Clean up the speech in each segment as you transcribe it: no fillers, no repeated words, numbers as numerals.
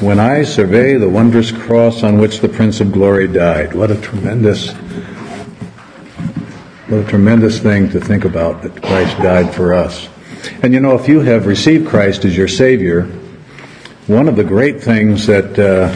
When I survey the wondrous cross on which the Prince of Glory died. What a tremendous thing to think about, that Christ died for us. And if you have received Christ as your Savior, one of the great things that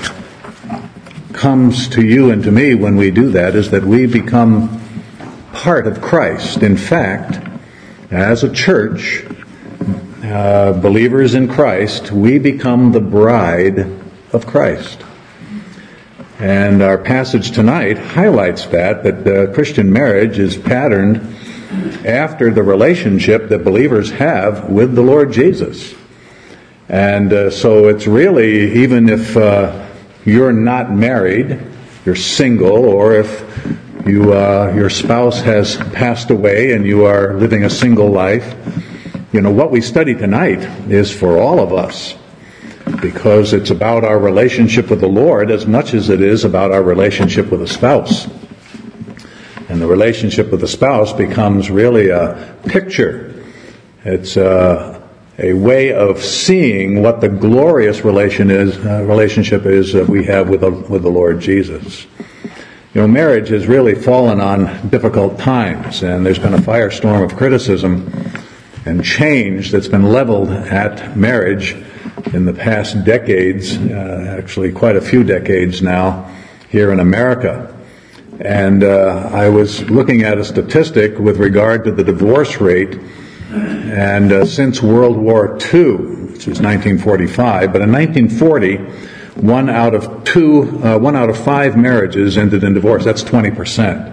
comes to you and to me when we do that is that we become part of Christ. In fact, as a church, believers in Christ, we become the bride of Christ. And our passage tonight highlights that Christian marriage is patterned after the relationship that believers have with the Lord Jesus. And so it's really, even if you're not married, you're single, or if your spouse has passed away and you are living a single life, what we study tonight is for all of us, because it's about our relationship with the Lord as much as it is about our relationship with a spouse. And the relationship with the spouse becomes really a picture. It's a way of seeing what the glorious relationship is that we have with the Lord Jesus. Marriage has really fallen on difficult times, and there's been a firestorm of criticism and change that's been leveled at marriage in the past decades, actually quite a few decades now, here in America. And I was looking at a statistic with regard to the divorce rate, and since World War II, which was 1945, but in 1940, one out of 5 marriages ended in divorce. That's 20%.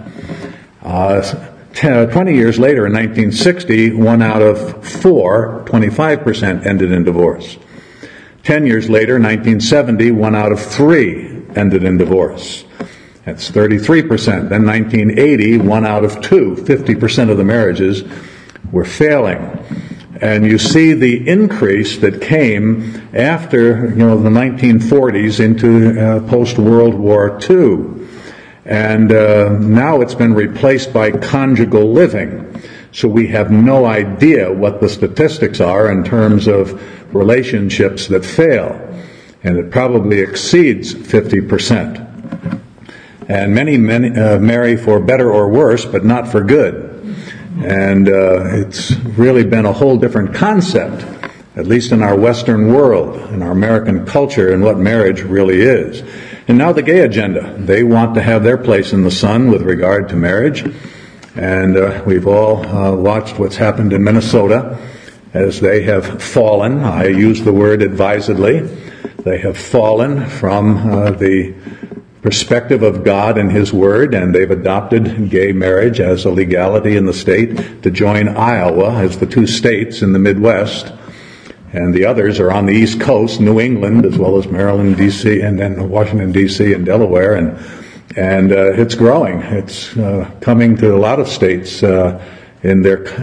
20 years later, in 1960, 1 out of 4, 25%, ended in divorce. 10 years later, 1970, 1 out of 3 ended in divorce. That's 33%. Then 1980, 1 out of 2, 50% of the marriages were failing. And you see the increase that came after, the 1940s into post-World War II. And now it's been replaced by conjugal living. So we have no idea what the statistics are in terms of relationships that fail. And it probably exceeds 50%. And many marry for better or worse, but not for good. And it's really been a whole different concept, at least in our Western world, in our American culture, and what marriage really is. And now the gay agenda. They want to have their place in the sun with regard to marriage. And we've all watched what's happened in Minnesota as they have fallen. I use the word advisedly. They have fallen from the perspective of God and His Word, and they've adopted gay marriage as a legality in the state to join Iowa as the 2 states in the Midwest. And the others are on the East Coast, New England, as well as Maryland, D.C., and then Washington, D.C., and Delaware. And it's growing. It's coming to a lot of states in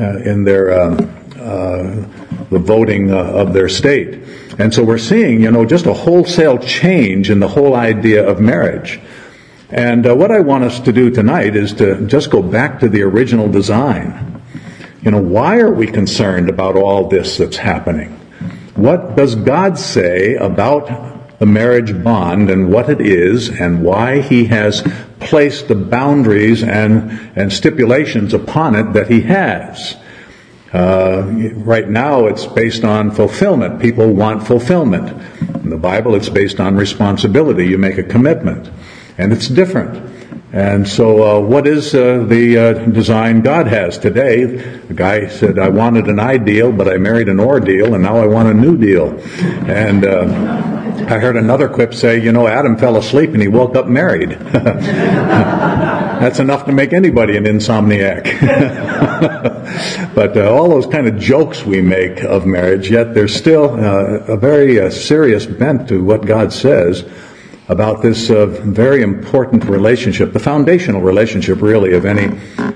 the voting of their state. And so we're seeing, just a wholesale change in the whole idea of marriage. And what I want us to do tonight is to just go back to the original design. Why are we concerned about all this that's happening? What does God say about the marriage bond and what it is and why He has placed the boundaries and stipulations upon it that He has? Right now it's based on fulfillment. People want fulfillment. In the Bible it's based on responsibility. You make a commitment. And it's different. And so what is the design God has today? The guy said, I wanted an ideal, but I married an ordeal, and now I want a new deal. And I heard another quip say, Adam fell asleep and he woke up married. That's enough to make anybody an insomniac. But all those kind of jokes we make of marriage, yet there's still a very serious bent to what God says about this very important relationship, the foundational relationship, really, of any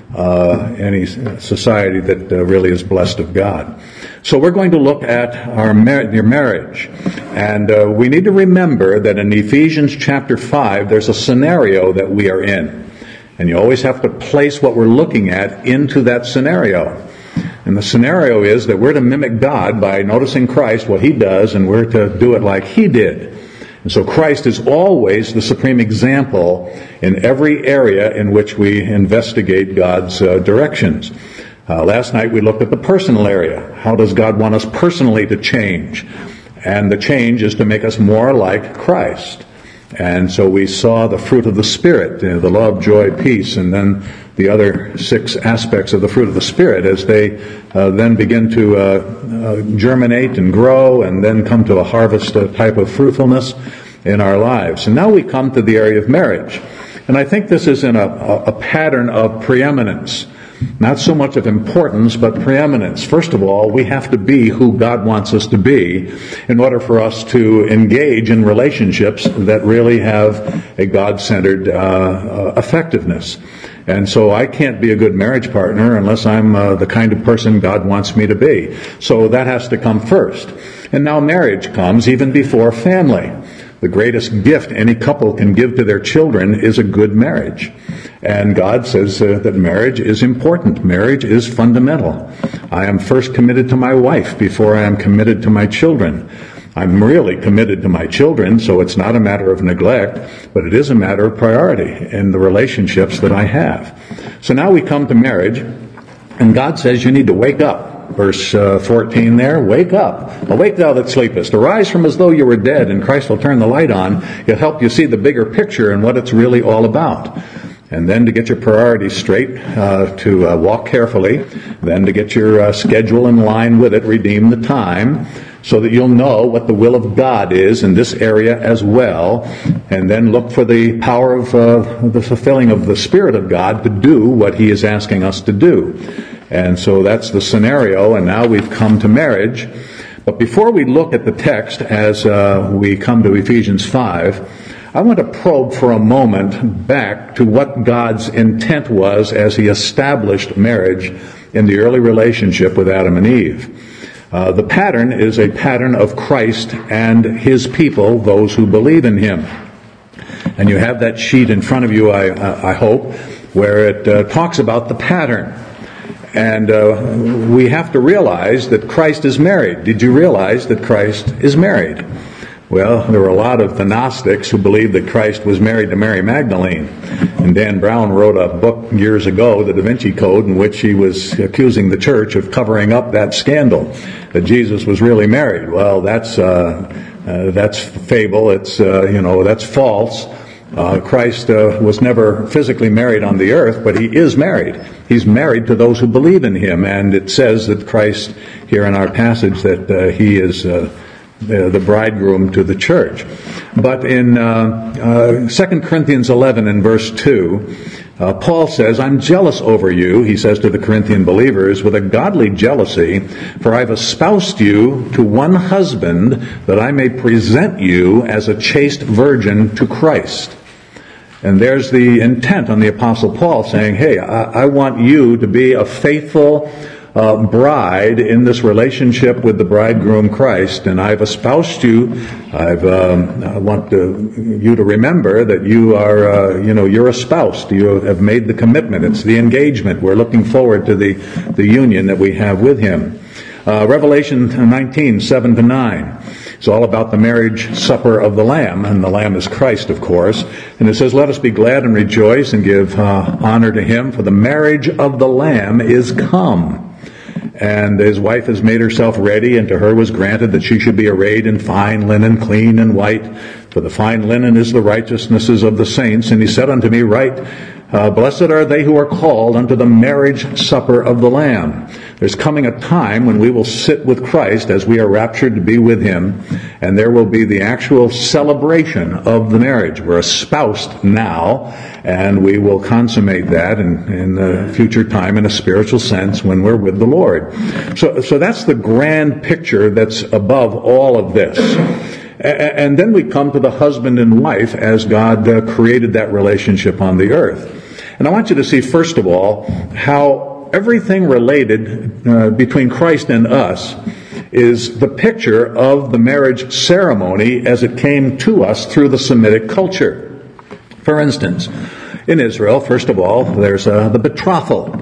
society that really is blessed of God. So we're going to look at your marriage. And we need to remember that in Ephesians chapter 5, there's a scenario that we are in. And you always have to place what we're looking at into that scenario. And the scenario is that we're to mimic God by noticing Christ, what He does, and we're to do it like He did. And so Christ is always the supreme example in every area in which we investigate God's directions. Last night we looked at the personal area. How does God want us personally to change? And the change is to make us more like Christ. And so we saw the fruit of the Spirit, the love, joy, peace, and then the other 6 aspects of the fruit of the Spirit as they then begin to germinate and grow and then come to a harvest type of fruitfulness in our lives. And now we come to the area of marriage. And I think this is in a pattern of preeminence. Not so much of importance, but preeminence. First of all, we have to be who God wants us to be in order for us to engage in relationships that really have a God-centered effectiveness. And so I can't be a good marriage partner unless I'm the kind of person God wants me to be. So that has to come first. And now marriage comes even before family. The greatest gift any couple can give to their children is a good marriage. And God says that marriage is important. Marriage is fundamental. I am first committed to my wife before I am committed to my children. I'm really committed to my children, so it's not a matter of neglect, but it is a matter of priority in the relationships that I have. So now we come to marriage, and God says you need to wake up. Verse 14 there, wake up. Awake thou that sleepest. Arise from as though you were dead, and Christ will turn the light on. He'll help you see the bigger picture and what it's really all about. And then to get your priorities straight, to walk carefully. Then to get your schedule in line with it, redeem the time, so that you'll know what the will of God is in this area as well. And then look for the power of the fulfilling of the Spirit of God to do what He is asking us to do. And so that's the scenario, and now we've come to marriage. But before we look at the text as we come to Ephesians 5, I want to probe for a moment back to what God's intent was as He established marriage in the early relationship with Adam and Eve. The pattern is a pattern of Christ and His people, those who believe in Him. And you have that sheet in front of you, I hope, where it talks about the pattern. And we have to realize that Christ is married. Did you realize that Christ is married? Well, there were a lot of the Gnostics who believed that Christ was married to Mary Magdalene. And Dan Brown wrote a book years ago, The Da Vinci Code, in which he was accusing the church of covering up that scandal, that Jesus was really married. Well, that's fable. It's, that's false. Christ was never physically married on the earth, but He is married. He's married to those who believe in Him, and it says that Christ, here in our passage, that He is the bridegroom to the church. But in 2 Corinthians 11 and verse 2, Paul says, I'm jealous over you, he says to the Corinthian believers, with a godly jealousy, for I've espoused you to one husband, that I may present you as a chaste virgin to Christ. And there's the intent on the Apostle Paul saying, hey, I want you to be a faithful bride in this relationship with the bridegroom Christ, and I've espoused you. I want you to remember that you are, you're espoused. You have made the commitment. It's the engagement. We're looking forward to the union that we have with Him. Revelation 19, 7-9. It's all about the marriage supper of the Lamb, and the Lamb is Christ, of course. And it says, let us be glad and rejoice and give honor to Him, for the marriage of the Lamb is come. And His wife has made herself ready, and to her was granted that she should be arrayed in fine linen, clean and white. For the fine linen is the righteousnesses of the saints. And He said unto me, Right, blessed are they who are called unto the marriage supper of the Lamb. There's coming a time when we will sit with Christ as we are raptured to be with Him, and there will be the actual celebration of the marriage. We're espoused now, and we will consummate that in the future time in a spiritual sense when we're with the Lord. So that's the grand picture that's above all of this. And then we come to the husband and wife as God created that relationship on the earth. And I want you to see, first of all, how everything related between Christ and us is the picture of the marriage ceremony as it came to us through the Semitic culture. For instance, in Israel, first of all, there's the betrothal.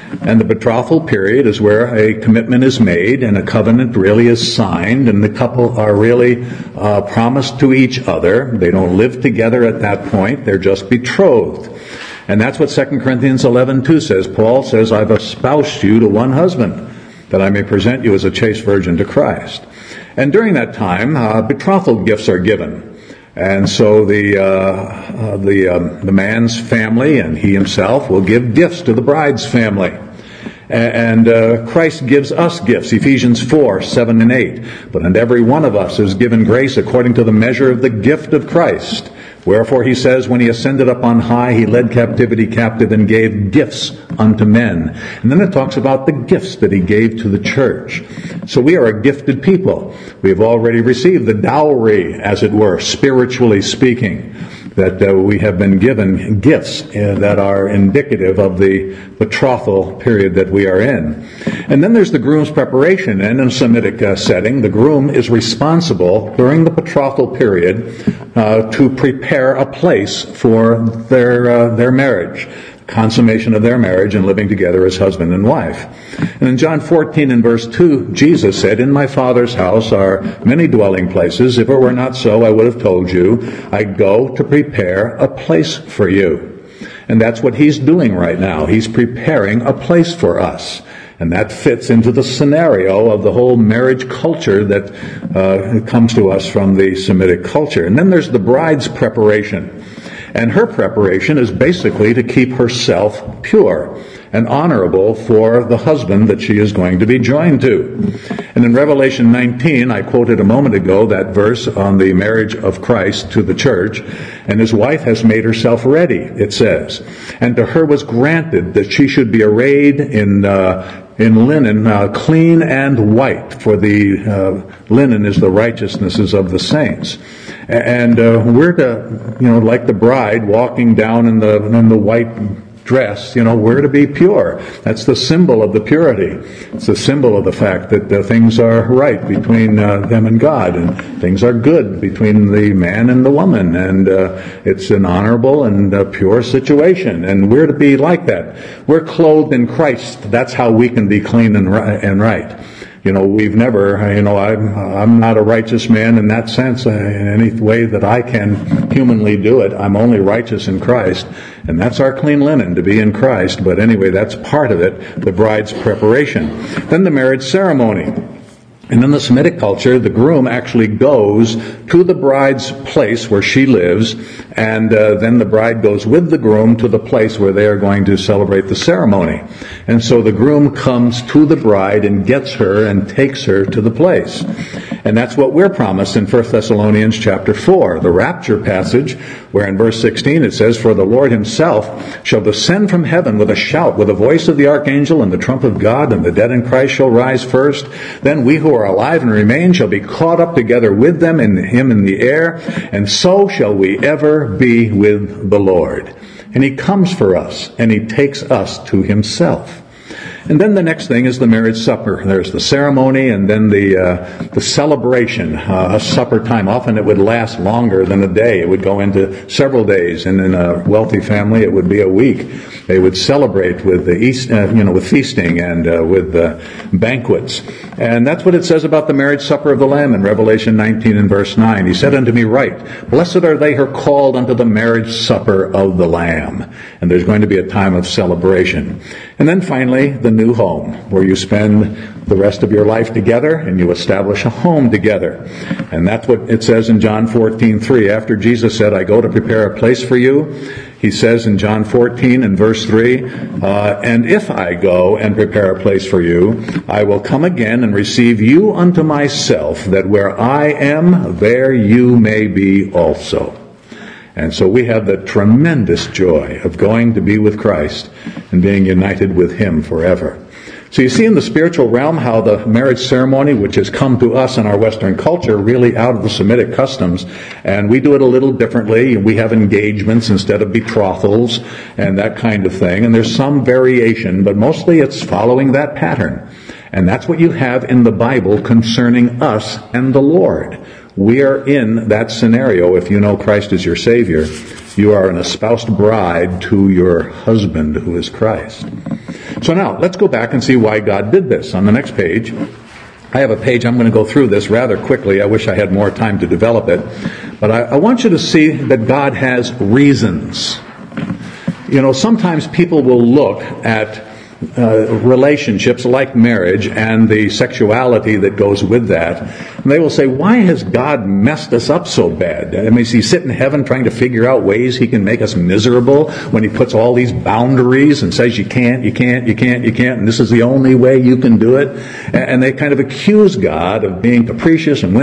And the betrothal period is where a commitment is made and a covenant really is signed, and the couple are really promised to each other. They don't live together at that point. They're just betrothed. And that's what 2 Corinthians 11:2 says. Paul says, I've espoused you to one husband, that I may present you as a chaste virgin to Christ. And during that time, betrothal gifts are given. And so the man's family and he himself will give gifts to the bride's family. And Christ gives us gifts, Ephesians 4:7 and 8. But unto every one of us is given grace according to the measure of the gift of Christ. Wherefore he says, when he ascended up on high, he led captivity captive and gave gifts unto men. And then it talks about the gifts that he gave to the church. So we are a gifted people. We have already received the dowry, as it were, spiritually speaking, that we have been given gifts that are indicative of the betrothal period that we are in. And then there's the groom's preparation. And in a Semitic setting, the groom is responsible during the betrothal period to prepare a place for their marriage, consummation of their marriage and living together as husband and wife. And in John 14 and verse 2, Jesus said, in my Father's house are many dwelling places. If it were not so, I would have told you, I go to prepare a place for you. And that's what he's doing right now. He's preparing a place for us. And that fits into the scenario of the whole marriage culture that comes to us from the Semitic culture. And then there's the bride's preparation. And her preparation is basically to keep herself pure and honorable for the husband that she is going to be joined to. And in Revelation 19, I quoted a moment ago that verse on the marriage of Christ to the church, and his wife has made herself ready, it says. And to her was granted that she should be arrayed in linen, clean and white, for the linen is the righteousnesses of the saints. And we're to, like the bride walking down in the white dress, we're to be pure. That's the symbol of the purity. It's the symbol of the fact that things are right between them and God, and things are good between the man and the woman, and it's an honorable and pure situation, and we're to be like that. We're clothed in Christ. That's how we can be clean and right. We've never, I'm not a righteous man in that sense, in any way that I can humanly do it. I'm only righteous in Christ, and that's our clean linen, to be in Christ. But anyway, that's part of it, the bride's preparation. Then the marriage ceremony. And in the Semitic culture, the groom actually goes to the bride's place where she lives, and then the bride goes with the groom to the place where they are going to celebrate the ceremony. And so the groom comes to the bride and gets her and takes her to the place. And that's what we're promised in 1 Thessalonians chapter 4, the rapture passage, where in verse 16 it says, for the Lord himself shall descend from heaven with a shout, with the voice of the archangel and the trump of God, and the dead in Christ shall rise first. Then we who are alive and remain shall be caught up together with them in him in the air, and so shall we ever be with the Lord. And he comes for us, and he takes us to himself. And then the next thing is the marriage supper. There's the ceremony and then the celebration, a supper time. Often it would last longer than a day. It would go into several days, and in a wealthy family it would be a week. They would celebrate with with feasting and with banquets. And that's what it says about the marriage supper of the Lamb in Revelation 19 and verse 9. He said unto me, write, blessed are they who are called unto the marriage supper of the Lamb. And there's going to be a time of celebration. And then finally, the new home, where you spend the rest of your life together and you establish a home together. And that's what it says in John 14:3. After Jesus said, I go to prepare a place for you, he says in John 14 and verse 3, and if I go and prepare a place for you, I will come again and receive you unto myself, that where I am, there you may be also. And so we have the tremendous joy of going to be with Christ and being united with him forever. So you see in the spiritual realm how the marriage ceremony, which has come to us in our Western culture, really out of the Semitic customs, and we do it a little differently. We have engagements instead of betrothals and that kind of thing. And there's some variation, but mostly it's following that pattern. And that's what you have in the Bible concerning us and the Lord. We are in that scenario. If you know Christ as your Savior, you are an espoused bride to your husband, who is Christ. So now, let's go back and see why God did this. On the next page, I have a page, I'm going to go through this rather quickly. I wish I had more time to develop it. But I want you to see that God has reasons. You know, sometimes people will look at relationships like marriage and the sexuality that goes with that, and they will say, why has God messed us up so bad? I mean, is he sit in heaven trying to figure out ways he can make us miserable when he puts all these boundaries and says you can't, and this is the only way you can do it? And they kind of accuse God of being capricious and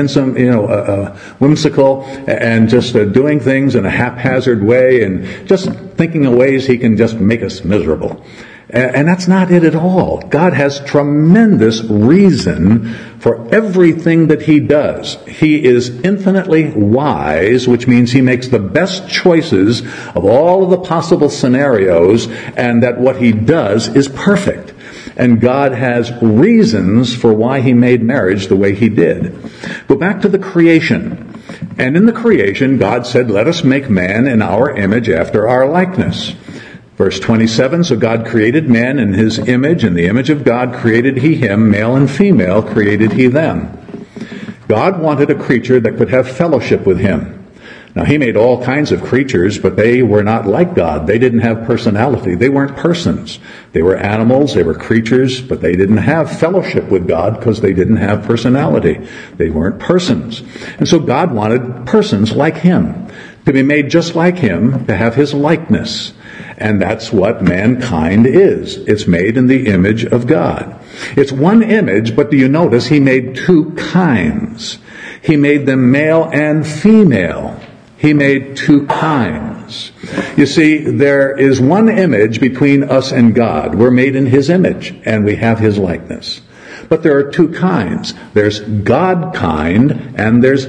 whimsical, and just doing things in a haphazard way, and just thinking of ways he can just make us miserable. And that's not it at all. God has tremendous reason for everything that he does. He is infinitely wise, which means he makes the best choices of all of the possible scenarios, and that what he does is perfect. And God has reasons for why he made marriage the way he did. Go back to the creation. And in the creation, God said, let us make man in our image after our likeness. Verse 27, so God created man in his image, in the image of God created he him, male and female created he them. God wanted a creature that could have fellowship with him. Now, he made all kinds of creatures, but they were not like God. They didn't have personality. They weren't persons. They were animals, they were creatures, but they didn't have fellowship with God because they didn't have personality. They weren't persons. And so God wanted persons like him, to be made just like him, to have his likeness. And that's what mankind is. It's made in the image of God. It's one image, but do you notice he made two kinds? He made them male and female. He made two kinds. You see, there is one image between us and God. We're made in his image, and we have his likeness. But there are two kinds. There's God kind, and there's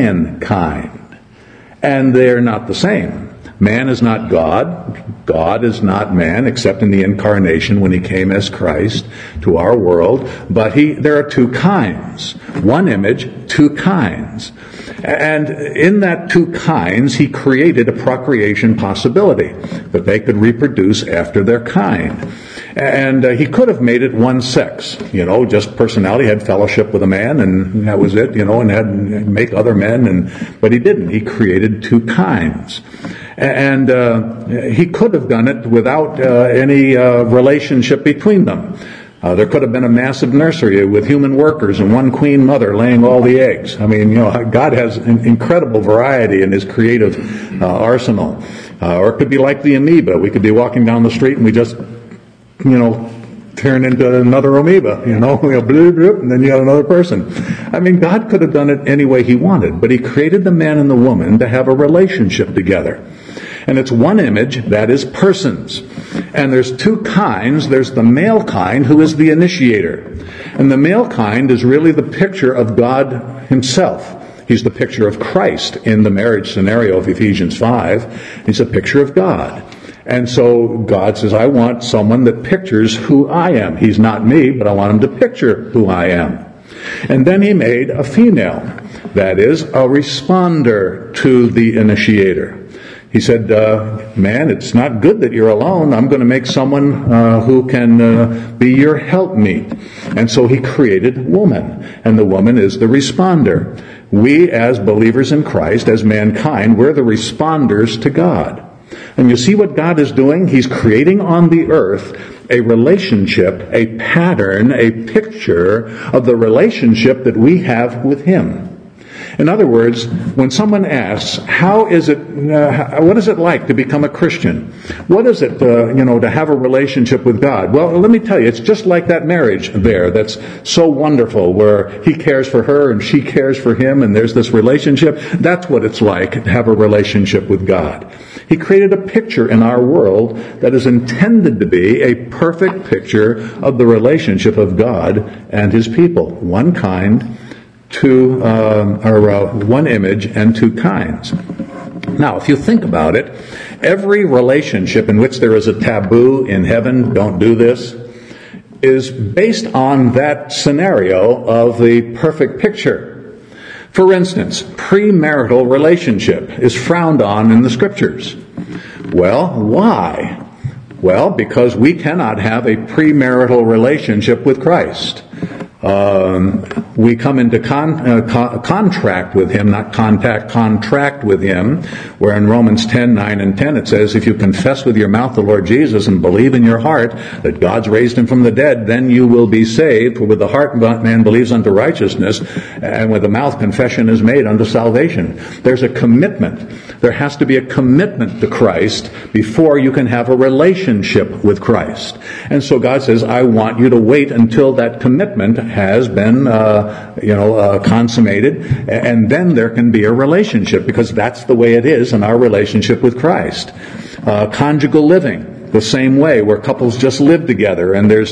mankind. And they're not the same. Man is not God. God is not man, except in the incarnation when he came as Christ to our world. But there are two kinds. One image, two kinds. And in that two kinds, he created a procreation possibility, that they could reproduce after their kind. And he could have made it one sex, just personality, had fellowship with a man, and that was it, and had make other men, but he didn't. He created two kinds. And he could have done it without any relationship between them. There could have been a massive nursery with human workers and one queen mother laying all the eggs. I mean, God has an incredible variety in his creative arsenal. Or it could be like the amoeba. We could be walking down the street and we just, turn into another amoeba, bloop, bloop, and then you got another person. I mean, God could have done it any way he wanted, but he created the man and the woman to have a relationship together. And it's one image, that is persons. And there's two kinds. There's the male kind, who is the initiator. And the male kind is really the picture of God himself. He's the picture of Christ in the marriage scenario of Ephesians 5. He's a picture of God. And so God says, I want someone that pictures who I am. He's not me, but I want him to picture who I am. And then he made a female, that is, a responder to the initiator. He said, man, it's not good that you're alone. I'm going to make someone who can be your helpmeet. And so he created woman, and the woman is the responder. We, as believers in Christ, as mankind, we're the responders to God. And you see what God is doing? He's creating on the earth a relationship, a pattern, a picture of the relationship that we have with him. In other words, when someone asks, what is it like to become a Christian? What is it, to have a relationship with God? Well, let me tell you, it's just like that marriage there that's so wonderful, where he cares for her and she cares for him, and there's this relationship. That's what it's like to have a relationship with God. He created a picture in our world that is intended to be a perfect picture of the relationship of God and his people. One kind, one image and two kinds. Now, if you think about it, every relationship in which there is a taboo in heaven, don't do this, is based on that scenario of the perfect picture. For instance, premarital relationship is frowned on in the scriptures. Well, why? Well, because we cannot have a premarital relationship with Christ. We come into contract with Him, not contract with Him, where in Romans 10:9 and 10 it says, if you confess with your mouth the Lord Jesus and believe in your heart that God's raised Him from the dead, then you will be saved. For with the heart man believes unto righteousness, and with the mouth confession is made unto salvation. There's a commitment. There has to be a commitment to Christ before you can have a relationship with Christ. And so God says, I want you to wait until that commitment has been consummated, and then there can be a relationship, because that's the way it is in our relationship with Christ. Conjugal living, the same way, where couples just live together and there's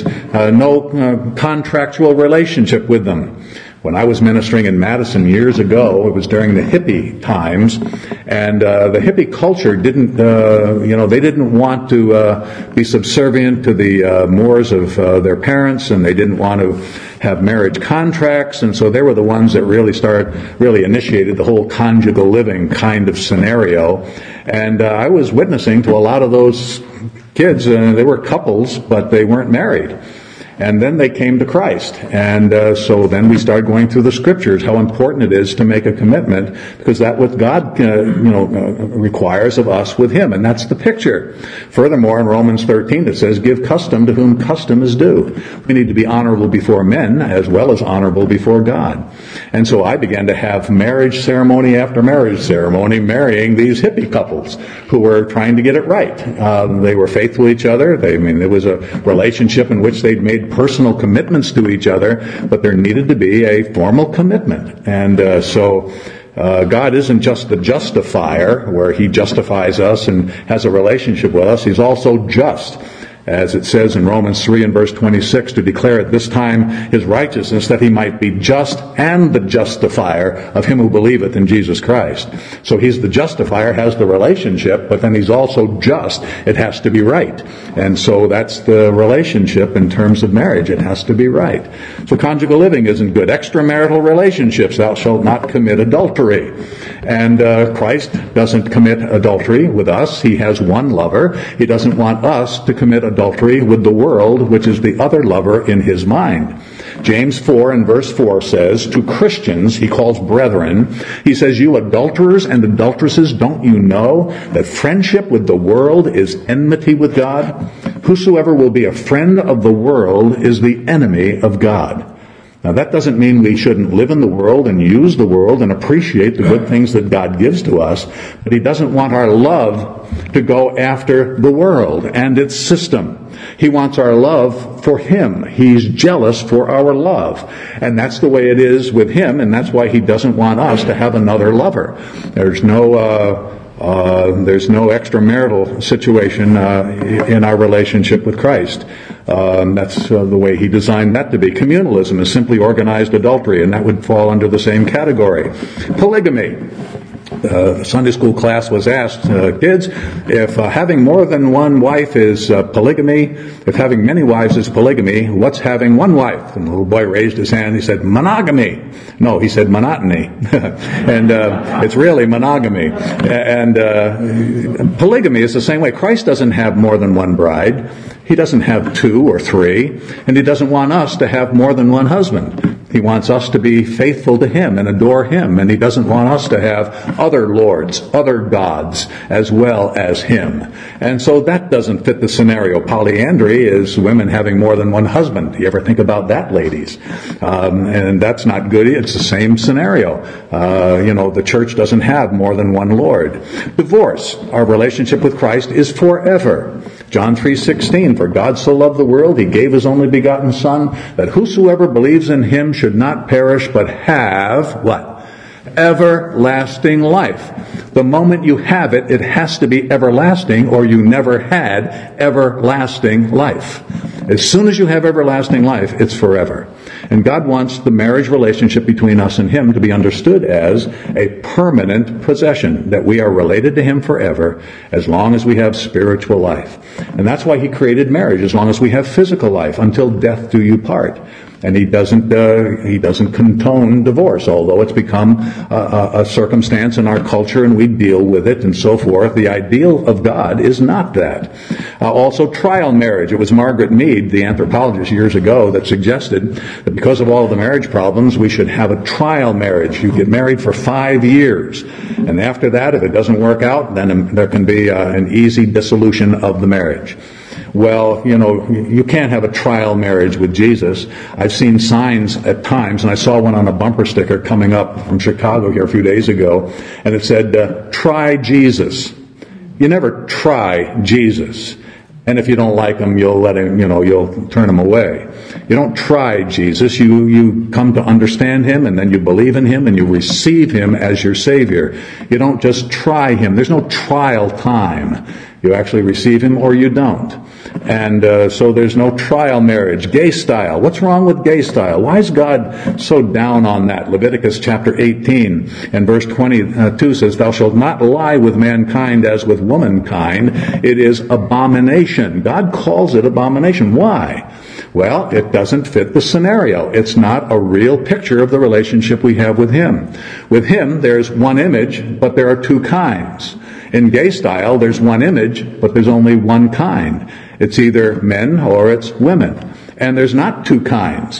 no contractual relationship with them. When I was ministering in Madison years ago, it was during the hippie times, and the hippie culture didn't, they didn't want to be subservient to the mores of their parents, and they didn't want to have marriage contracts, and so they were the ones that really initiated the whole conjugal living kind of scenario. And I was witnessing to a lot of those kids. They were couples, but they weren't married. And then they came to Christ. And so then we started going through the Scriptures, how important it is to make a commitment, because that's what God requires of us with Him. And that's the picture. Furthermore, in Romans 13 it says, give custom to whom custom is due. We need to be honorable before men as well as honorable before God. And so I began to have marriage ceremony after marriage ceremony marrying these hippie couples who were trying to get it right. They were faithful to each other. There was a relationship in which they'd made personal commitments to each other, but there needed to be a formal commitment. And so God isn't just the justifier, where He justifies us and has a relationship with us. He's also just, as it says in Romans 3 and verse 26, to declare at this time His righteousness, that He might be just and the justifier of him who believeth in Jesus Christ. So He's the justifier, has the relationship, but then He's also just. It has to be right. And so that's the relationship in terms of marriage. It has to be right. So conjugal living isn't good. Extramarital relationships, thou shalt not commit adultery. And Christ doesn't commit adultery with us. He has one lover. He doesn't want us to commit adultery with the world, which is the other lover in His mind. James 4 and verse 4 says, to Christians, he calls brethren, he says, you adulterers and adulteresses, don't you know that friendship with the world is enmity with God? Whosoever will be a friend of the world is the enemy of God. Now, that doesn't mean we shouldn't live in the world and use the world and appreciate the good things that God gives to us, but He doesn't want our love to go after the world and its system. He wants our love for Him. He's jealous for our love. And that's the way it is with Him, and that's why He doesn't want us to have another lover. There's no extramarital situation in our relationship with Christ. That's the way He designed that to be. Communalism is simply organized adultery, and that would fall under the same category. Polygamy. The Sunday school class was asked, kids, if having more than one wife is polygamy, if having many wives is polygamy, what's having one wife? And the little boy raised his hand. He said, monogamy. No, he said monotony. And it's really monogamy. And polygamy is the same way. Christ doesn't have more than one bride. He doesn't have 2 or 3. And He doesn't want us to have more than one husband. He wants us to be faithful to Him and adore Him, and He doesn't want us to have other lords, other gods, as well as Him. And so that doesn't fit the scenario. Polyandry is women having more than one husband. You ever think about that, ladies? And that's not good. It's the same scenario. The church doesn't have more than one Lord. Divorce. Our relationship with Christ is forever. John 3:16, for God so loved the world, He gave His only begotten Son, that whosoever believes in Him should not perish, but have, what? Everlasting life. The moment you have it, it has to be everlasting, or you never had everlasting life. As soon as you have everlasting life, it's forever. And God wants the marriage relationship between us and Him to be understood as a permanent possession, that we are related to Him forever as long as we have spiritual life. And that's why He created marriage, as long as we have physical life, until death do you part. And He doesn't condone divorce, although it's become a circumstance in our culture and we deal with it and so forth. The ideal of God is not that. Also, trial marriage. It was Margaret Mead, the anthropologist years ago, that suggested that because of all of the marriage problems, we should have a trial marriage. You get married for 5 years, and after that, if it doesn't work out, then there can be an easy dissolution of the marriage. Well, you can't have a trial marriage with Jesus. I've seen signs at times, and I saw one on a bumper sticker coming up from Chicago here a few days ago, and it said, "Try Jesus." You never try Jesus. And if you don't like him, you'll let him, you'll turn him away. You don't try Jesus. You come to understand him, and then you believe in him, and you receive him as your Savior. You don't just try him. There's no trial time. You actually receive him or you don't. And so there's no trial marriage. Gay style. What's wrong with gay style? Why is God so down on that? Leviticus chapter 18 and verse 22 says, "Thou shalt not lie with mankind as with womankind. It is abomination." God calls it abomination. Why? Well, it doesn't fit the scenario. It's not a real picture of the relationship we have with him. With him, there's one image, but there are two kinds. In gay style, there's one image, but there's only one kind. It's either men or it's women. And there's not two kinds.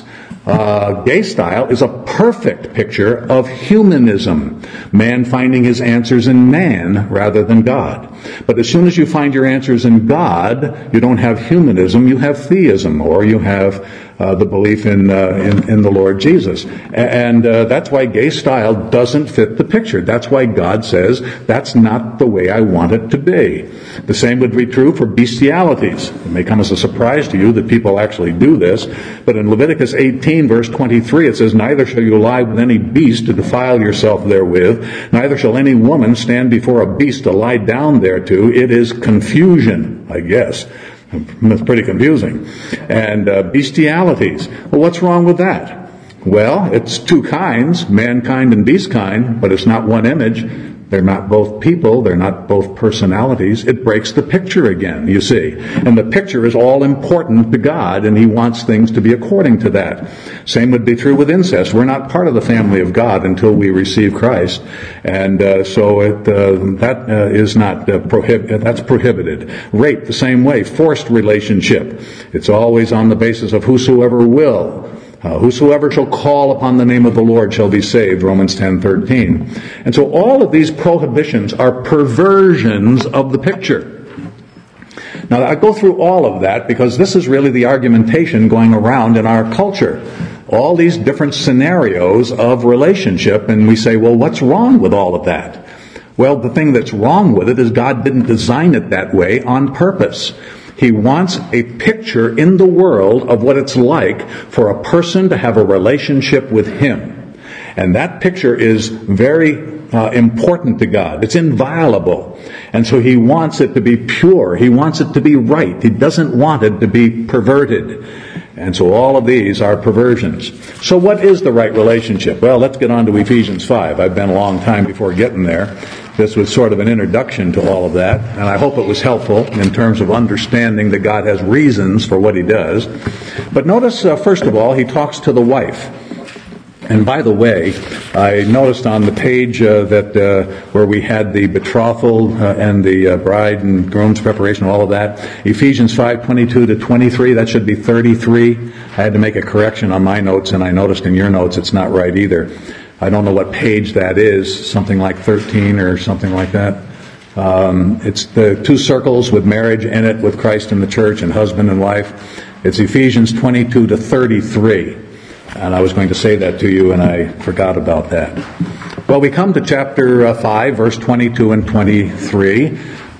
Gay style is a perfect picture of humanism. Man finding his answers in man rather than God. But as soon as you find your answers in God, you don't have humanism, you have theism, or you have the belief in the Lord Jesus. And that's why gay style doesn't fit the picture. That's why God says, that's not the way I want it to be. The same would be true for bestialities. It may come as a surprise to you that people actually do this, but in Leviticus 18, verse 23, it says, "Neither shall you lie with any beast to defile yourself therewith, neither shall any woman stand before a beast to lie down thereto. It is confusion," I guess. It's pretty confusing. And bestialities. Well, what's wrong with that? Well, it's two kinds, mankind and beast kind, but it's not one image. They're not both people. They're not both personalities. It breaks the picture again, you see. And the picture is all important to God, and he wants things to be according to that. Same would be true with incest. We're not part of the family of God until we receive Christ. And so that is not that's prohibited. Rape, the same way. Forced relationship. It's always on the basis of whosoever will. Whosoever shall call upon the name of the Lord shall be saved, Romans 10:13. And so all of these prohibitions are perversions of the picture. Now, I go through all of that because this is really the argumentation going around in our culture. All these different scenarios of relationship, and we say, well, what's wrong with all of that? Well, the thing that's wrong with it is God didn't design it that way on purpose. He wants a picture in the world of what it's like for a person to have a relationship with him. And that picture is very important to God. It's inviolable. And so he wants it to be pure. He wants it to be right. He doesn't want it to be perverted. And so all of these are perversions. So what is the right relationship? Well, let's get on to Ephesians 5. I've been a long time before getting there. This was sort of an introduction to all of that, and I hope it was helpful in terms of understanding that God has reasons for what he does. But notice, first of all, he talks to the wife. And by the way, I noticed on the page where we had the betrothal and the bride and groom's preparation, all of that, Ephesians 5:22 to 23, that should be 33. I had to make a correction on my notes, and I noticed in your notes it's not right either. I don't know what page that is, something like 13 or something like that. It's the two circles with marriage in it, with Christ and the church and husband and wife. It's Ephesians 22 to 33. And I was going to say that to you, and I forgot about that. Well, we come to chapter 5, verse 22 and 23,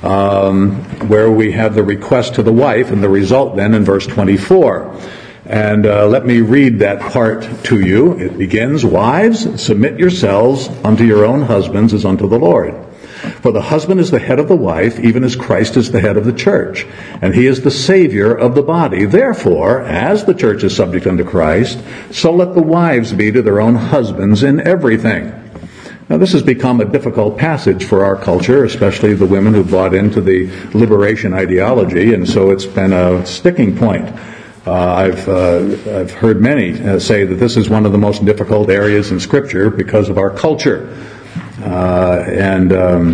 where we have the request to the wife, and the result then in verse 24. And let me read that part to you. It begins, "Wives, submit yourselves unto your own husbands as unto the Lord. For the husband is the head of the wife, even as Christ is the head of the church, and he is the Savior of the body. Therefore, as the church is subject unto Christ, so let the wives be to their own husbands in everything." Now, this has become a difficult passage for our culture, especially the women who bought into the liberation ideology, and so it's been a sticking point. I've heard many say that this is one of the most difficult areas in Scripture because of our culture.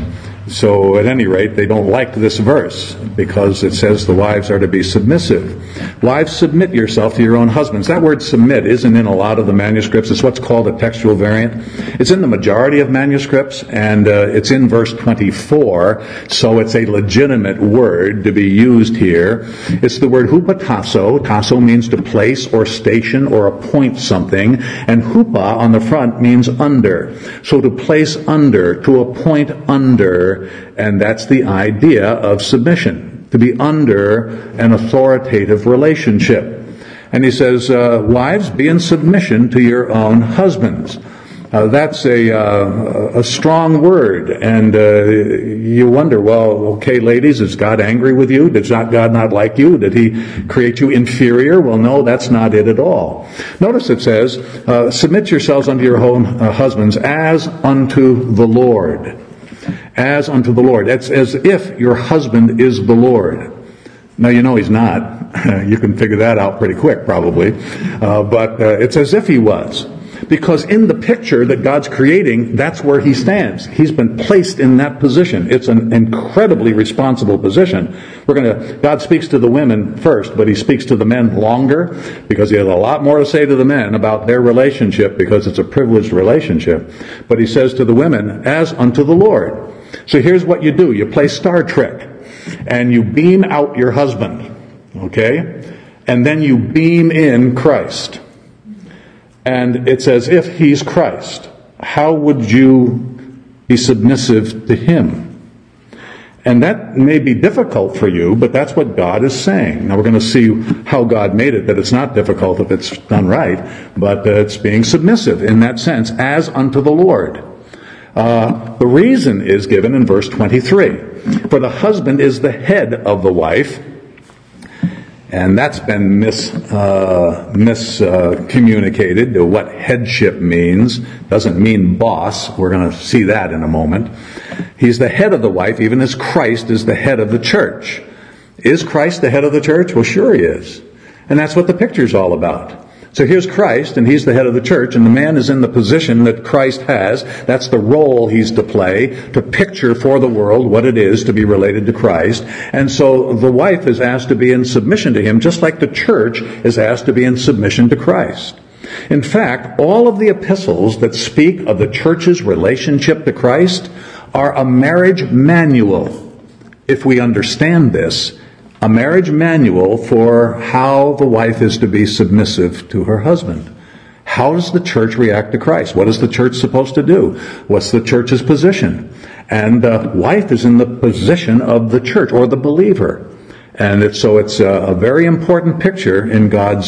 So at any rate, they don't like this verse because it says the wives are to be submissive. Wives, submit yourself to your own husbands. That word submit isn't in a lot of the manuscripts. It's what's called a textual variant. It's in the majority of manuscripts, and it's in verse 24, so it's a legitimate word to be used here. It's the word hupatasso. Tasso means to place or station or appoint something, and hupa on the front means under. So to place under, to appoint under, and that's the idea of submission, to be under an authoritative relationship. And he says, wives, be in submission to your own husbands. That's a strong word, and you wonder, well, okay, ladies, is God angry with you? Does God not like you? Did he create you inferior? Well, no, that's not it at all. Notice it says, submit yourselves unto your own husbands as unto the Lord. As unto the Lord. It's as if your husband is the Lord. Now, you know he's not. You can figure that out pretty quick, probably. But it's as if he was. Because in the picture that God's creating, that's where he stands. He's been placed in that position. It's an incredibly responsible position. God speaks to the women first, but he speaks to the men longer because he has a lot more to say to the men about their relationship because it's a privileged relationship. But he says to the women, as unto the Lord. So here's what you do. You play Star Trek and you beam out your husband, okay? And then you beam in Christ. And it's as if he's Christ. How would you be submissive to him? And that may be difficult for you, but that's what God is saying. Now we're going to see how God made it, that it's not difficult if it's done right, but it's being submissive in that sense, as unto the Lord. The reason is given in verse 23. For the husband is the head of the wife, and that's been miscommunicated. What headship means doesn't mean boss. We're going to see that in a moment. He's the head of the wife, even as Christ is the head of the church. Is Christ the head of the church? Well, sure he is. And that's what the picture's all about. So here's Christ, and he's the head of the church, and the man is in the position that Christ has. That's the role he's to play, to picture for the world what it is to be related to Christ. And so the wife is asked to be in submission to him, just like the church is asked to be in submission to Christ. In fact, all of the epistles that speak of the church's relationship to Christ are a marriage manual. If we understand this, a marriage manual for how the wife is to be submissive to her husband. How does the church react to Christ? What is the church supposed to do? What's the church's position? And the wife is in the position of the church or the believer. And it's a very important picture in God's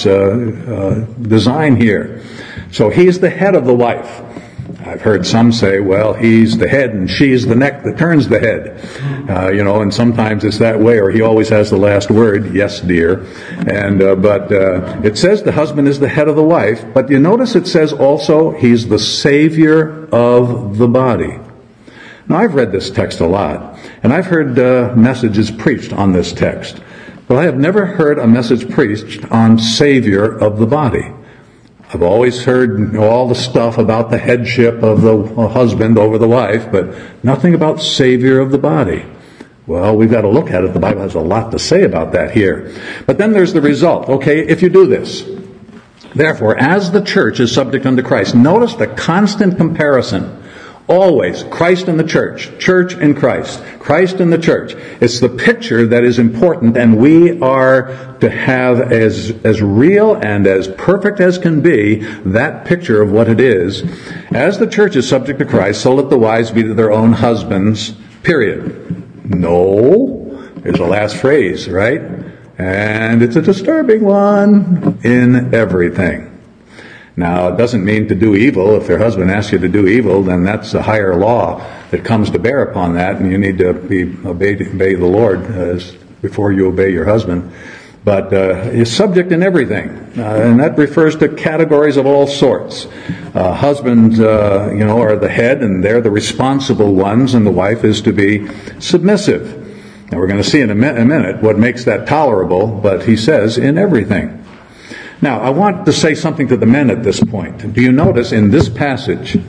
design here. So he's the head of the wife. I've heard some say, well, he's the head and she's the neck that turns the head. And sometimes it's that way, or he always has the last word, yes, dear. But it says the husband is the head of the wife, but you notice it says also he's the Savior of the body. Now, I've read this text a lot, and I've heard messages preached on this text, but I have never heard a message preached on Savior of the body. I've always heard all the stuff about the headship of the husband over the wife, but nothing about Savior of the body. Well, we've got to look at it. The Bible has a lot to say about that here. But then there's the result. Okay, if you do this. Therefore, as the church is subject unto Christ, notice the constant comparison. Always, Christ and the church, church and Christ, Christ and the church. It's the picture that is important, and we are to have as real and as perfect as can be that picture of what it is. As the church is subject to Christ, so let the wives be to their own husbands, period. No, there's a last phrase, right? And it's a disturbing one, in everything. Now, it doesn't mean to do evil. If their husband asks you to do evil, then that's a higher law that comes to bear upon that, and you need to obey the Lord before you obey your husband. But you're subject in everything, and that refers to categories of all sorts. Husbands, are the head, and they're the responsible ones, and the wife is to be submissive. Now, we're going to see in a minute what makes that tolerable, but he says in everything. Now, I want to say something to the men at this point. Do you notice in this passage,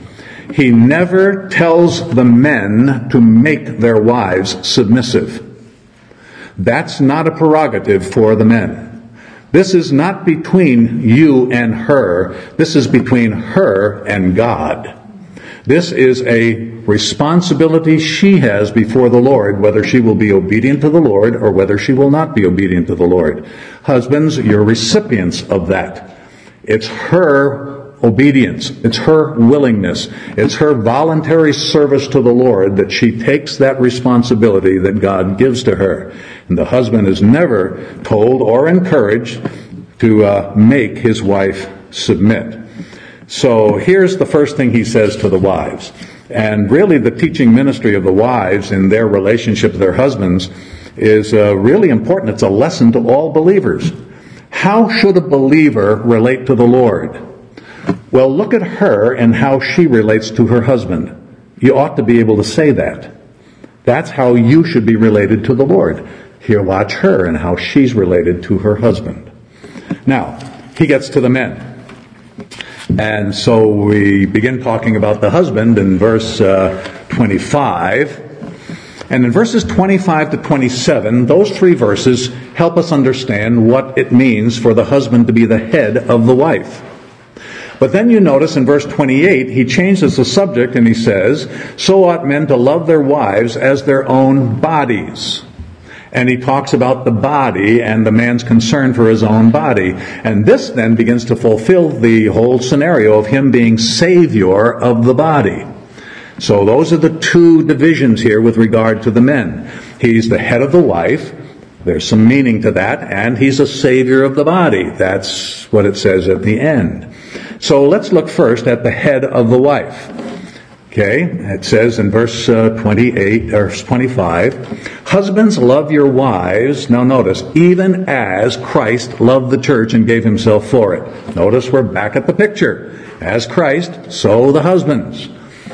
He never tells the men to make their wives submissive. That's not a prerogative for the men. This is not between you and her. This is between her and God. This is a responsibility she has before the Lord, whether she will be obedient to the Lord or whether she will not be obedient to the Lord. Husbands, you're recipients of that. It's her obedience. It's her willingness. It's her voluntary service to the Lord that she takes that responsibility that God gives to her. And the husband is never told or encouraged to make his wife submit. So here's the first thing he says to the wives. And really the teaching ministry of the wives in their relationship to their husbands is really important. It's a lesson to all believers. How should a believer relate to the Lord? Well, look at her and how she relates to her husband. You ought to be able to say that. That's how you should be related to the Lord. Here, watch her and how she's related to her husband. Now, he gets to the men. And so we begin talking about the husband in verse 25. And in verses 25 to 27, those three verses help us understand what it means for the husband to be the head of the wife. But then you notice in verse 28, he changes the subject and he says, so ought men to love their wives as their own bodies. And he talks about the body and the man's concern for his own body. And this then begins to fulfill the whole scenario of him being Savior of the body. So those are the two divisions here with regard to the men. He's the head of the wife. There's some meaning to that. And he's a Savior of the body. That's what it says at the end. So let's look first at the head of the wife. Okay, it says in verse 28 or 25, husbands, love your wives. Now notice, even as Christ loved the church and gave himself for it. Notice we're back at the picture. As Christ, so the husbands.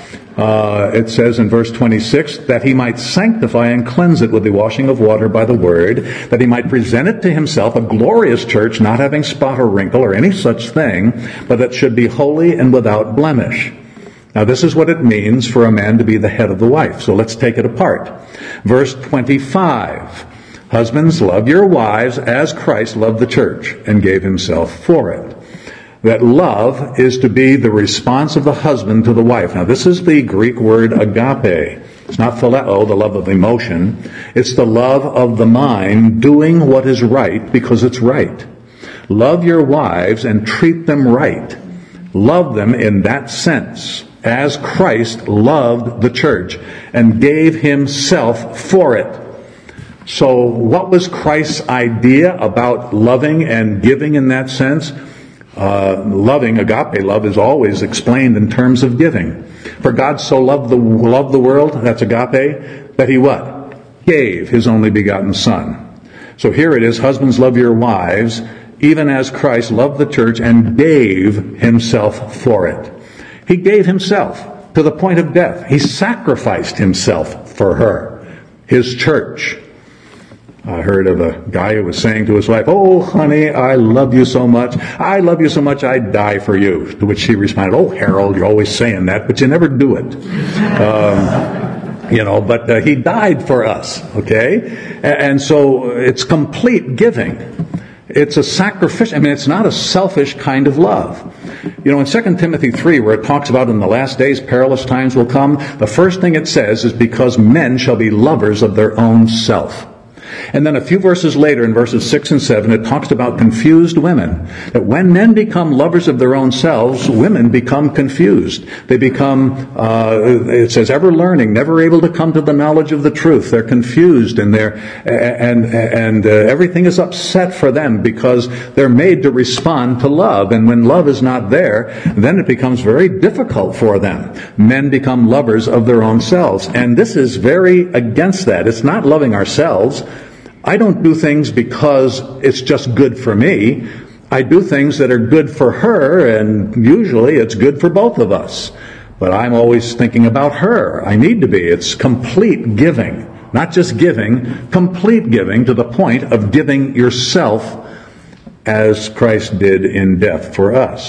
It says in verse 26, that he might sanctify and cleanse it with the washing of water by the word, that he might present it to himself a glorious church, not having spot or wrinkle or any such thing, but that should be holy and without blemish. Now this is what it means for a man to be the head of the wife. So let's take it apart. Verse 25, husbands, love your wives as Christ loved the church and gave himself for it. That love is to be the response of the husband to the wife. Now this is the Greek word agape. It's not phileo, the love of emotion. It's the love of the mind doing what is right because it's right. Love your wives and treat them right. Love them in that sense, as Christ loved the church and gave himself for it. So what was Christ's idea about loving and giving in that sense? Loving, agape love, is always explained in terms of giving. For God so loved the world, that's agape, that he what? Gave his only begotten Son. So here it is, husbands, love your wives, even as Christ loved the church and gave himself for it. He gave himself to the point of death. He sacrificed himself for her, his church. I heard of a guy who was saying to his wife, oh, honey, I love you so much. I love you so much I'd die for you. To which she responded, oh, Harold, you're always saying that, but you never do it. But he died for us, okay? And so it's complete giving. It's a sacrificial, it's not a selfish kind of love. In 2 Timothy 3, where it talks about in the last days perilous times will come, the first thing it says is because men shall be lovers of their own self. And then a few verses later, in verses 6 and 7, it talks about confused women. That when men become lovers of their own selves, women become confused. They become, it says, ever learning, never able to come to the knowledge of the truth. They're confused and everything is upset for them because they're made to respond to love. And when love is not there, then it becomes very difficult for them. Men become lovers of their own selves. And this is very against that. It's not loving ourselves. I don't do things because it's just good for me. I do things that are good for her, and usually it's good for both of us. But I'm always thinking about her. I need to be. It's complete giving. Not just giving, complete giving to the point of giving yourself as Christ did in death for us.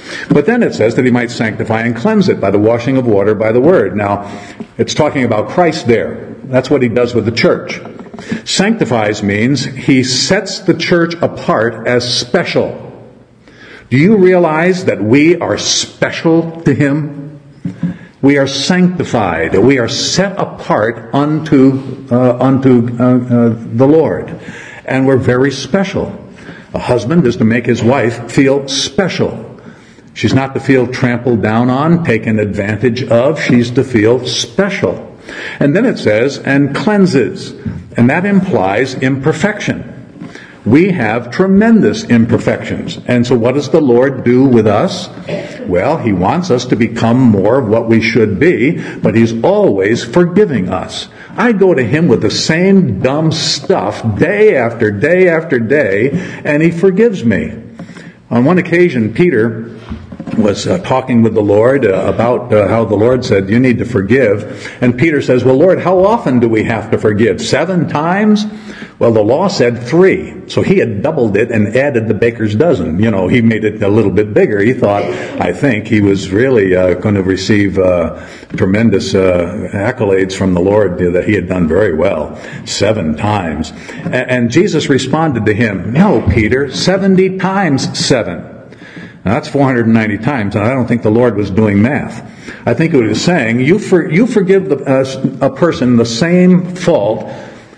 But then it says that he might sanctify and cleanse it by the washing of water by the word. Now, it's talking about Christ there. That's what he does with the church. Sanctifies means he sets the church apart as special. Do you realize that we are special to him? We are sanctified. We are set apart unto the Lord. And we're very special. A husband is to make his wife feel special. She's not to feel trampled down on, taken advantage of. She's to feel special. And then it says, and cleanses. And that implies imperfection. We have tremendous imperfections. And so what does the Lord do with us? Well, he wants us to become more of what we should be, but he's always forgiving us. I go to him with the same dumb stuff day after day after day, and he forgives me. On one occasion, Peter was talking with the Lord about how the Lord said, you need to forgive. And Peter says, well, Lord, how often do we have to forgive? 7 times? Well, the law said 3. So he had doubled it and added the baker's dozen. You know, he made it a little bit bigger. He thought, I think, he was really going to receive tremendous accolades from the Lord that he had done very well. 7 times. And Jesus responded to him, no, Peter, 70 times 7. Now, that's 490 times, and I don't think the Lord was doing math. I think it was saying, you forgive a person the same fault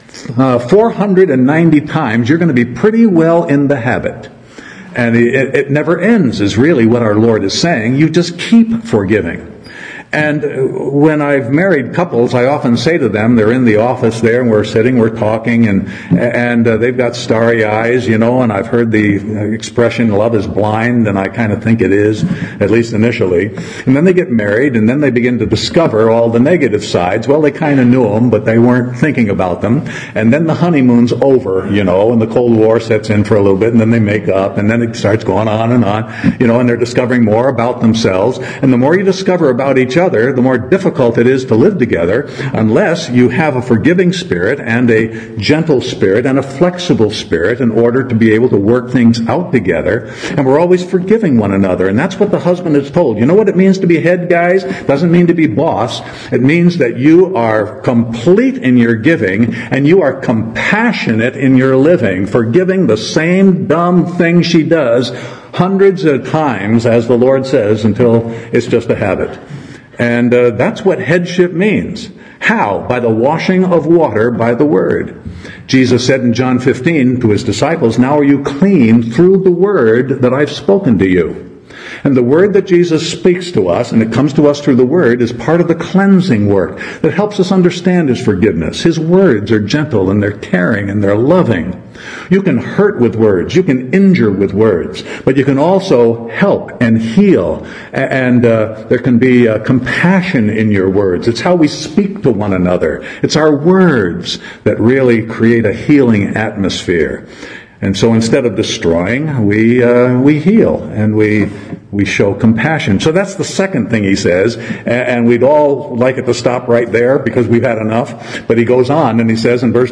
490 times, you're going to be pretty well in the habit. And it never ends, is really what our Lord is saying. You just keep forgiving. And when I've married couples, I often say to them, they're in the office there and we're sitting, we're talking, and they've got starry eyes, you know, and I've heard the expression, love is blind, and I kind of think it is, at least initially. And then they get married, and then they begin to discover all the negative sides. Well, they kind of knew them, but they weren't thinking about them. And then the honeymoon's over, you know, and the Cold War sets in for a little bit, and then they make up, and then it starts going on, you know, and they're discovering more about themselves. And the more you discover about each other, the more difficult it is to live together unless you have a forgiving spirit and a gentle spirit and a flexible spirit in order to be able to work things out together. And we're always forgiving one another. And that's what the husband is told. You know what it means to be head, guys? It doesn't mean to be boss. It means that you are complete in your giving and you are compassionate in your living, forgiving the same dumb thing she does hundreds of times, as the Lord says, until it's just a habit. And that's what headship means. How? By the washing of water by the word. Jesus said in John 15 to his disciples, now are you clean through the word that I've spoken to you? And the word that Jesus speaks to us, and it comes to us through the word, is part of the cleansing work that helps us understand his forgiveness. His words are gentle, and they're caring, and they're loving. You can hurt with words. You can injure with words. But you can also help and heal. And there can be compassion in your words. It's how we speak to one another. It's our words that really create a healing atmosphere. And so instead of destroying, we heal and we show compassion. So that's the second thing he says, and we'd all like it to stop right there because we've had enough. But he goes on and he says in verse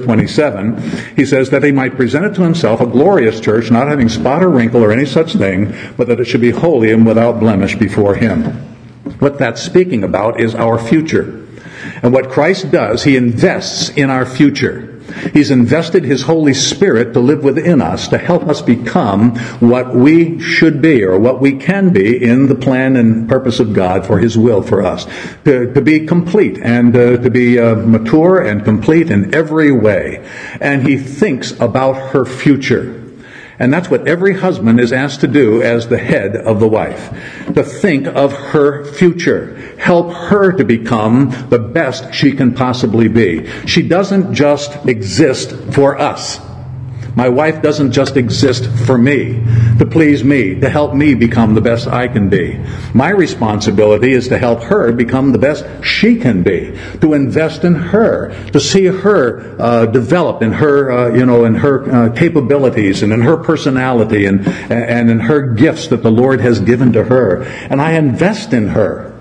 27, he says that he might present it to himself a glorious church, not having spot or wrinkle or any such thing, but that it should be holy and without blemish before him. What that's speaking about is our future. And what Christ does, he invests in our future. He's invested his Holy Spirit to live within us, to help us become what we should be or what we can be in the plan and purpose of God for his will for us. To be complete and to be mature and complete in every way. And he thinks about her future. And that's what every husband is asked to do as the head of the wife. To think of her future. Help her to become the best she can possibly be. She doesn't just exist for us. My wife doesn't just exist for me, to please me, to help me become the best I can be. My responsibility is to help her become the best she can be, to invest in her, to see her develop in her, in her capabilities and in her personality and in her gifts that the Lord has given to her. And I invest in her.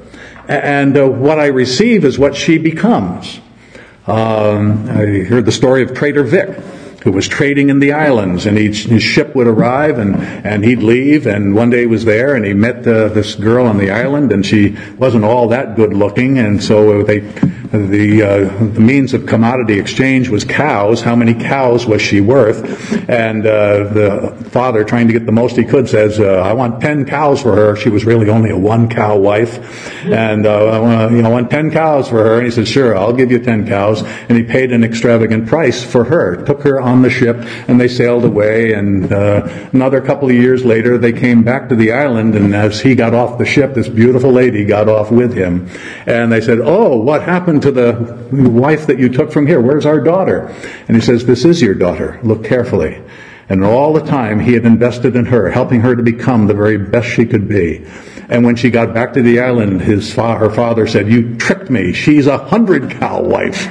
And what I receive is what she becomes. I heard the story of Trader Vic. who was trading in the islands, and his ship would arrive, and he'd leave, and one day he was there, and he met this girl on the island, and she wasn't all that good looking, and so the means of commodity exchange was cows. How many cows was she worth? And the father, trying to get the most he could, says, I want 10 cows for her. She was really only a 1-cow wife, and I want 10 cows for her. And he said, sure, I'll give you 10 cows. And he paid an extravagant price for her, took her on the ship, and they sailed away. And another couple of years later, they came back to the island, and as he got off the ship, this beautiful lady got off with him. And they said, oh, what happened to the wife that you took from here? Where's our daughter? And he says, this is your daughter. Look carefully. And all the time he had invested in her, helping her to become the very best she could be. And when she got back to the island, her father said, you tricked me. She's a 100-cow wife.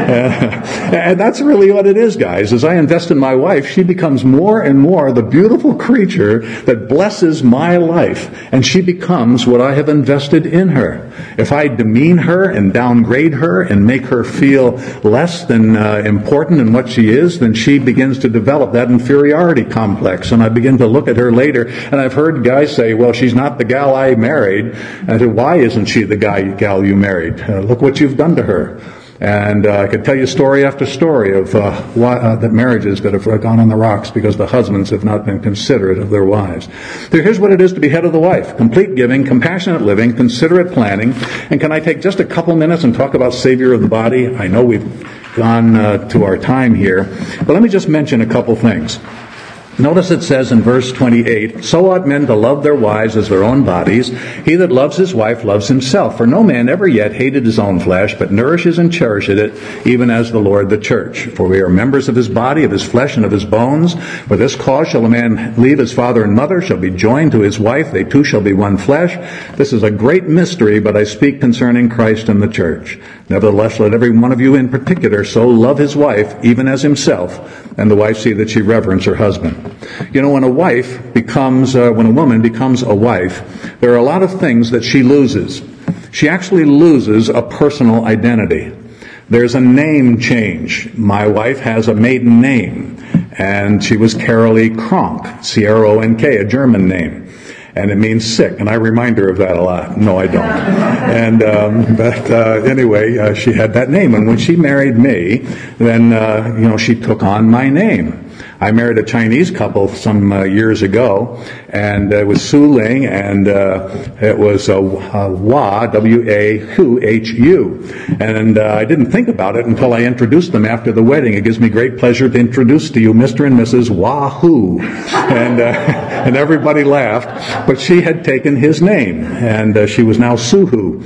And that's really what it is, guys. As I invest in my wife, she becomes more and more the beautiful creature that blesses my life. And she becomes what I have invested in her. If I demean her and downgrade her and make her feel less than important in what she is, then she begins to develop that inferiority complex. And I begin to look at her later, and I've heard guys say, well, she's not the gal I married. And I said, why isn't she the gal you married? Look what you've done to her. And I could tell you story after story of that marriages that have gone on the rocks because the husbands have not been considerate of their wives. So here's what it is to be head of the wife. Complete giving, compassionate living, considerate planning. And can I take just a couple minutes and talk about Savior of the body? I know we've gone to our time here, but let me just mention a couple things. Notice it says in verse 28, so ought men to love their wives as their own bodies. He that loves his wife loves himself. For no man ever yet hated his own flesh, but nourishes and cherishes it, even as the Lord the church. For we are members of his body, of his flesh, and of his bones. For this cause shall a man leave his father and mother, shall be joined to his wife, they two shall be one flesh. This is a great mystery, but I speak concerning Christ and the church. Nevertheless, let every one of you in particular so love his wife, even as himself, and the wife see that she reverence her husband. You know, when a woman becomes a wife, there are a lot of things that she loses. She actually loses a personal identity. There's a name change. My wife has a maiden name, and she was Carolee Kronk, C-R-O-N-K, a German name. And it means sick, and I remind her of that a lot. No, I don't. And anyway, she had that name, and when she married me, then she took on my name. I married a Chinese couple some years ago, and it was Su Ling, and it was Wa, W-A-Hu-H-U. And I didn't think about it until I introduced them after the wedding. It gives me great pleasure to introduce to you Mr. and Mrs. Wahoo. And everybody laughed, but she had taken his name, and she was now Suhu.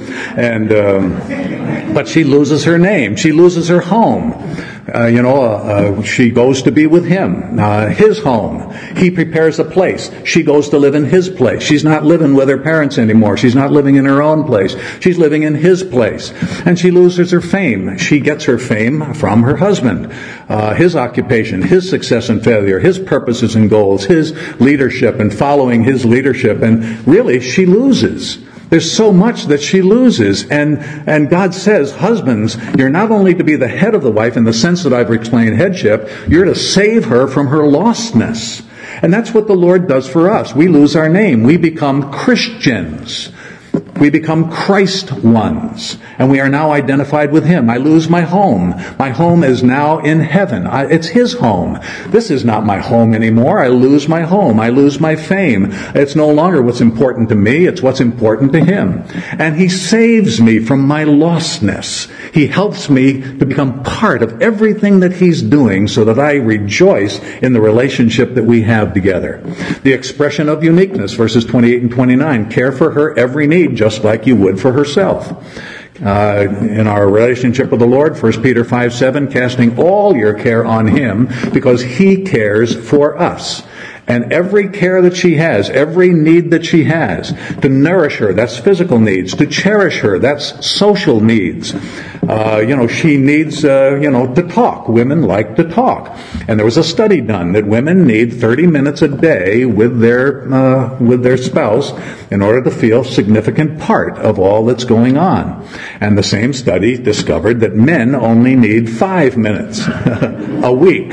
But she loses her name. She loses her home. She goes to be with him, his home. He prepares a place. She goes to live in his place. She's not living with her parents anymore. She's not living in her own place. She's living in his place. And she loses her fame. She gets her fame from her husband, his occupation, his success and failure, his purposes and goals, his leadership and following his leadership. And really, she loses. There's so much that she loses. And God says, husbands, you're not only to be the head of the wife in the sense that I've explained headship, you're to save her from her lostness. And that's what the Lord does for us. We lose our name. We become Christians. We become Christ ones, and we are now identified with Him. I lose my home. My home is now in heaven. It's His home. This is not my home anymore. I lose my home. I lose my fame. It's no longer what's important to me. It's what's important to Him. And He saves me from my lostness. He helps me to become part of everything that He's doing so that I rejoice in the relationship that we have together. The expression of uniqueness, verses 28 and 29, care for her every need, just like you would for herself. In our relationship with the Lord, 1 Peter 5:7, casting all your care on Him because He cares for us. And every care that she has, every need that she has, to nourish her, that's physical needs. To cherish her, that's social needs. She needs, to talk. Women like to talk. And there was a study done that women need 30 minutes a day with their spouse in order to feel significant part of all that's going on. And the same study discovered that men only need 5 minutes a week.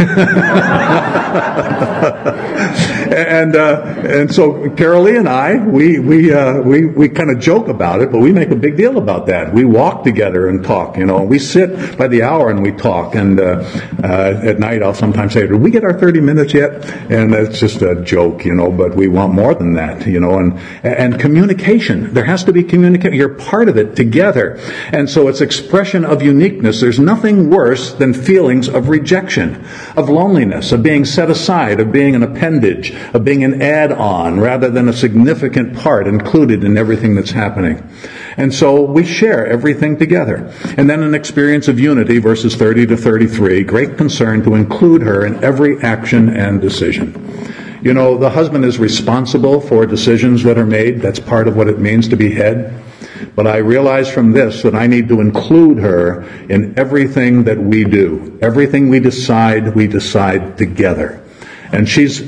And so Carol Lee and I, we kind of joke about it, but we make a big deal about that. We walk together and talk, We sit by the hour and we talk. And at night I'll sometimes say, did we get our 30 minutes yet? And it's just a joke, but we want more than that, And communication. There has to be communication. You're part of it together. And so it's expression of uniqueness. There's nothing worse than feelings of rejection, of loneliness, of being set aside, of being an appendage, of being an add-on rather than a significant part included in everything that's happening. And so we share everything together. And then an experience of unity, verses 30 to 33, great concern to include her in every action and decision. The husband is responsible for decisions that are made. That's part of what it means to be head. But I realize from this that I need to include her in everything that we do. Everything we decide together. And she's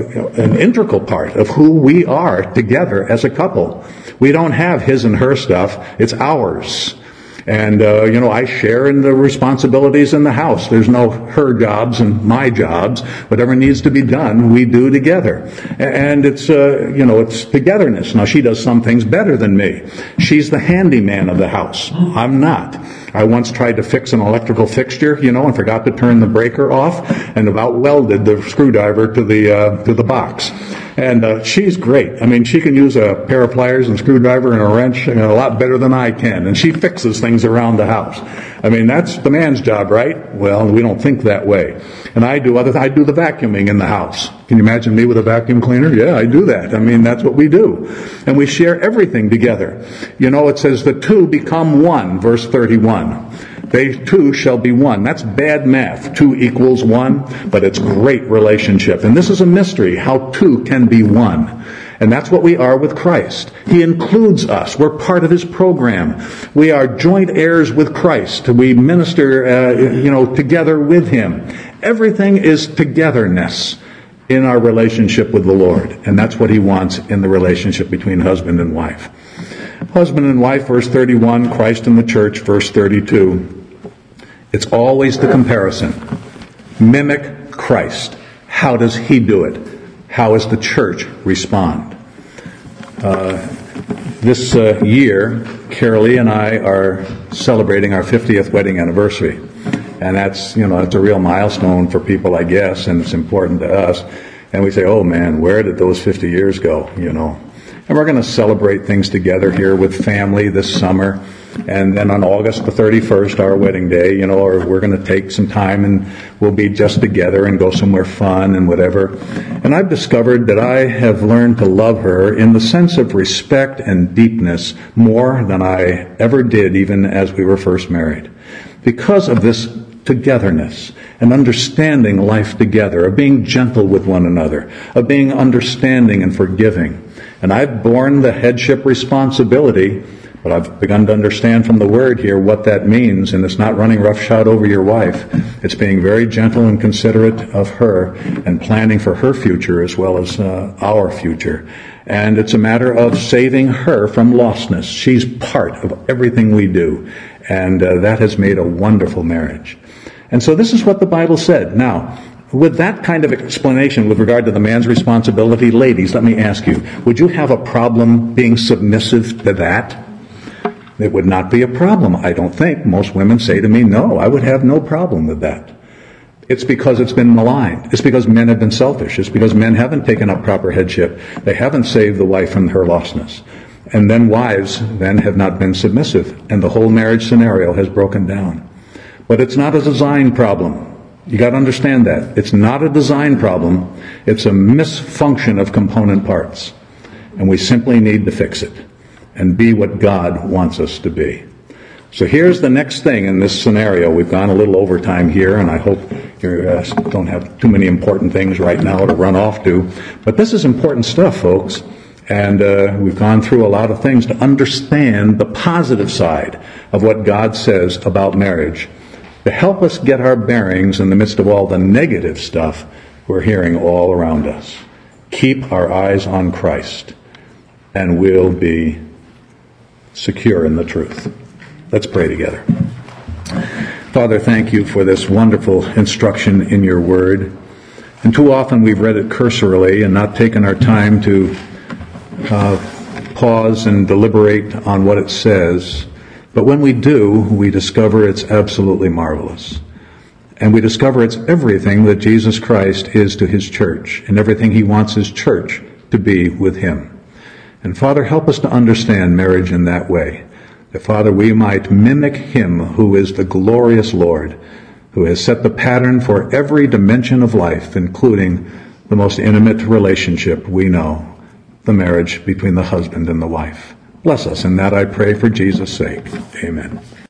an integral part of who we are together as a couple. We don't have his and her stuff. It's ours. And, I share in the responsibilities in the house. There's no her jobs and my jobs. Whatever needs to be done, we do together. And it's, it's togetherness. Now, she does some things better than me. She's the handyman of the house. I'm not. I once tried to fix an electrical fixture, and forgot to turn the breaker off and about welded the screwdriver to the box. And she's great. I mean, she can use a pair of pliers and screwdriver and a wrench a lot better than I can. And she fixes things around the house. I mean, that's the man's job, right? Well, we don't think that way. And I do the vacuuming in the house. Can you imagine me with a vacuum cleaner? Yeah, I do that. I mean, that's what we do. And we share everything together. It says the two become one, verse 31. They two shall be one. That's bad math. 2 equals 1, but it's great relationship. And this is a mystery, how two can be one. And that's what we are with Christ. He includes us. We're part of His program. We are joint heirs with Christ. We minister, together with Him. Everything is togetherness in our relationship with the Lord. And that's what He wants in the relationship between husband and wife. Husband and wife, verse 31, Christ and the church, verse 32. It's always the comparison. Mimic Christ. How does He do it? How does the church respond? This year, Carol Lee and I are celebrating our 50th wedding anniversary. And that's, it's a real milestone for people, I guess, and it's important to us. And we say, oh man, where did those 50 years go, And we're going to celebrate things together here with family this summer. And then on August the 31st, our wedding day, we're going to take some time and we'll be just together and go somewhere fun and whatever. And I've discovered that I have learned to love her in the sense of respect and deepness more than I ever did even as we were first married. Because of this togetherness and understanding life together, of being gentle with one another, of being understanding and forgiving. And I've borne the headship responsibility, but I've begun to understand from the Word here what that means, and it's not running roughshod over your wife. It's being very gentle and considerate of her and planning for her future as well as our future. And it's a matter of saving her from lostness. She's part of everything we do, and that has made a wonderful marriage. And so this is what the Bible said. Now, with that kind of explanation with regard to the man's responsibility, ladies, let me ask you, would you have a problem being submissive to that? It would not be a problem, I don't think. Most women say to me, no, I would have no problem with that. It's because it's been maligned. It's because men have been selfish. It's because men haven't taken up proper headship. They haven't saved the wife from her lostness. And then wives then have not been submissive, and the whole marriage scenario has broken down. But it's not a design problem. You got to understand that. It's not a design problem. It's a misfunction of component parts. And we simply need to fix it and be what God wants us to be. So here's the next thing in this scenario. We've gone a little over time here, and I hope you don't have too many important things right now to run off to. But this is important stuff, folks. And we've gone through a lot of things to understand the positive side of what God says about marriage, to help us get our bearings in the midst of all the negative stuff we're hearing all around us. Keep our eyes on Christ, and we'll be secure in the truth. Let's pray together. Father, thank you for this wonderful instruction in your word. And too often we've read it cursorily and not taken our time to pause and deliberate on what it says. But when we do, we discover it's absolutely marvelous. And we discover it's everything that Jesus Christ is to his church, and everything he wants his church to be with him. And Father, help us to understand marriage in that way. That, Father, we might mimic him who is the glorious Lord, who has set the pattern for every dimension of life, including the most intimate relationship we know, the marriage between the husband and the wife. Bless us in that, I pray, for Jesus' sake. Amen.